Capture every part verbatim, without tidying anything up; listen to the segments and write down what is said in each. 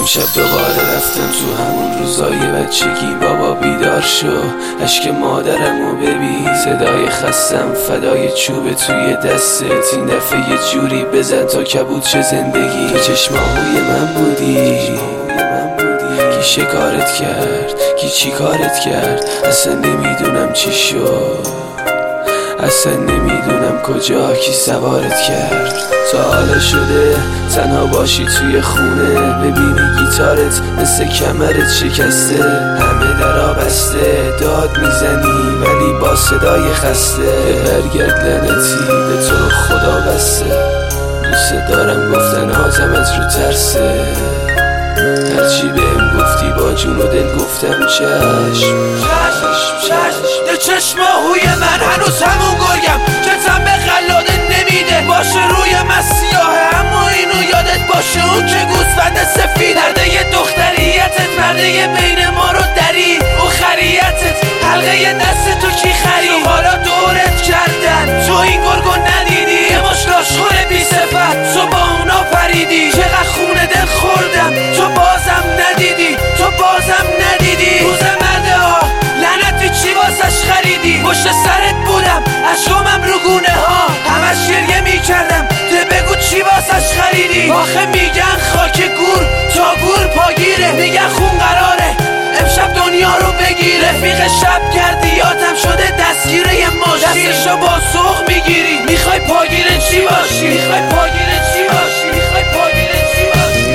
امشب دوباره رفتم تو همون روزای بچگی. بابا بیدار شو، اشک مادرمو ببین. صدای خستم فدای چوب توی دستت. این دفعه یه جوری بزن تا کبود چه زندگی. تو چشماهوی من بودی، کی شکارت کرد، کی چی کارت کرد. اصلا نمیدونم چی شد، اصلا نمیدونم کجا کی سوارت کرد. تا حالا شده تنها باشی توی خونه، ببینی گیتارت مثل کمرت شکسته، همه درا بسته، داد میزنی ولی با صدای خسته. برگرد لعنتی به تو خدا بسته، دوست دارم گفتن آزمت رو ترسه. هرچی بهم گفتی با جون و دل گفتم چشم. چشم چشم ده چشماهوی من هنوز همون گرگم که تن به خلاده نمیده. باشه روی من سیاهه اما اینو یادت باشه اون که گوسفند سفید. درده ی دختریتت پرده بین ما رو درید. او خریتت حلقه دست تو کی خرید. حالا دورت کردن تو این گرگو ندیدی. یه مش لاشخور بی صفت تو با اونا پریدی. چقدر خونه دل خوردم تو بازم ندیدی، تو بازم ندیدی. روز مرده ها لعنتی چی واسش خریدی. پشت سرت بودم اشکامم رو گونه ها، همش گریه میکردم ده بگو چی واسش خریدی. آخه میگن خاک گور تا گور پاگیره، میگن خون قراره امشب دنیا رو بگیره. رفیق شب کردیاتم شده دستگیره یه ماشین، دستشو با سوق میگیری. میخوای پاگیره چی باشی، میخوای پاگیره چی باشی، میخوای پاگیره چی باشی.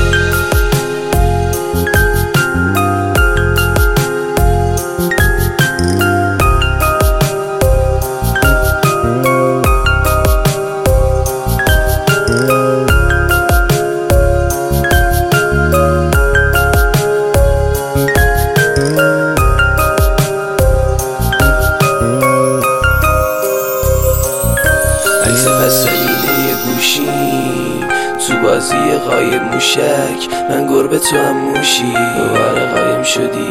عکس پس زمینه گوشی تو بازی قایم موشک، من گربه تو هم موشی. دوباره قایم شدی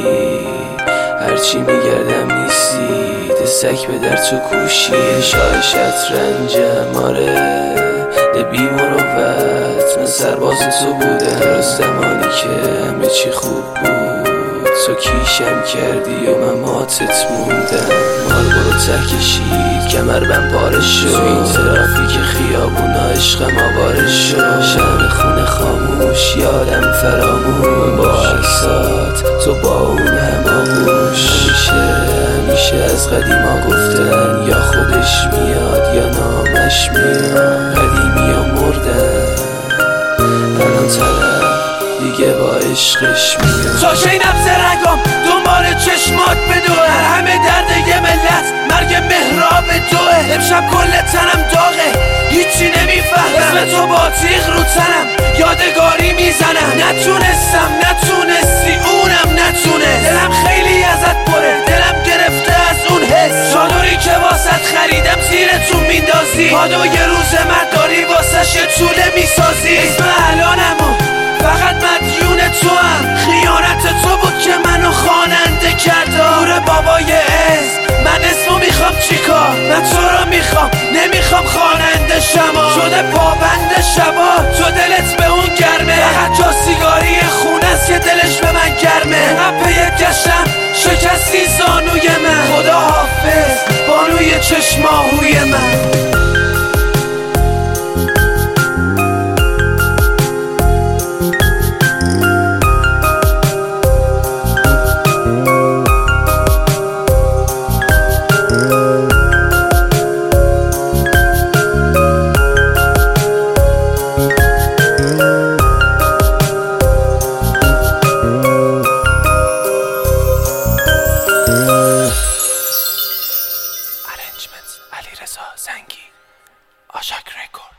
هرچی میگردم نیستی، دستک به در تو کوشی. شاه شطرنجم آره ده بی مروت، من سرباز تو بودم درست زمانی که همه چی خوب بود. تو کیشم کردی و من ماتت موندم. مال برو ته کشید کمر بم پاره شد، تو این ترافیک خیابونا عشقم آواره شد. شم خونه خاموش یادم فراموش، با عکسات تو با اون هماغوش. همیشه همیشه از قدیما گفتن یا خودش میاد یا نامش میاد. قدیمی ها مردن الان طرف دیگه با عشقش میاد. ساشه نبض رگام دنبال چشمات بدوه، همه درد یه ملت مرگ مهراب دوه. امشب کل تنم داغه هیچی نمیفهمم، اسم تو با تیغ رو تنم یادگاری میزنم. نتونستم نتونستی اونم نتونه، دلم خیلی ازت پره، دلم گرفته از اون حس. چادری که واسط خریدم زیرتون میندازی، کادو یه روز مرداری واسش یه طوله میسازی. اسم الانمو فقط مدیون تو هم، خیانت تو بود که منو خواننده کرد. نور بابای عز من اسمو میخوام چیکار، من تو رو میخوام نمیخوام خواننده شما. شده پابند شبا تو دلت به اون گرمه، فقط جا سیگاری خونه است که دلش به من گرمه. قپه گشتم شکستی زانوی من، خدا حافظ بانوی چشماهوی من. علیرضا زنگی، آشاک رکورد.